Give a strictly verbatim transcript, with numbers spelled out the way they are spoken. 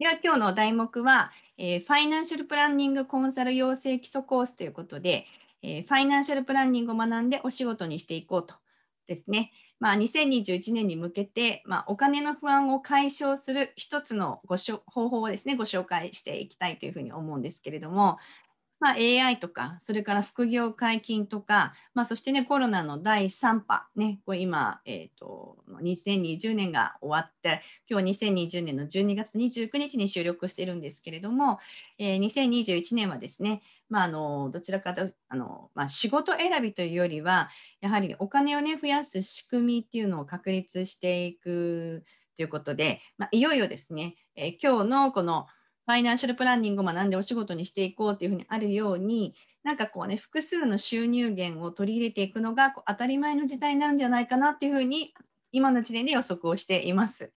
では、今日の題目は、えーファイナンシャルプランニングコンサル養成基礎コースということで、えーファイナンシャルプランニングを学んでお仕事にしていこうとですね。まあ、にせんにじゅういちねんに向けて、まあ、お金の不安を解消する一つのごしょ方法をですね、ご紹介していきたいというふうに思うんですけれども、まあ、エーアイ とか、それから副業解禁とか、まあ、そしてね、コロナのだいさん波、ね、これ今、えっと、にせんにじゅうねんが終わって、今日にせんにじゅうねんのじゅうにがつにじゅうくにちに収録しているんですけれども、えーにせんにじゅういちねんはですね、まあ、あの、どちらかとあの、まあ、仕事選びというよりは、やはりお金をね、増やす仕組みっていうのを確立していくということで、まあ、いよいよですね、えー今日のこのファイナンシャルプランニングを学んでお仕事にしていこうっていうふうにあるように、なんかこうね、複数の収入源を取り入れていくのがこう当たり前の時代なんじゃないかなっていうふうに、今の時点で予測をしています。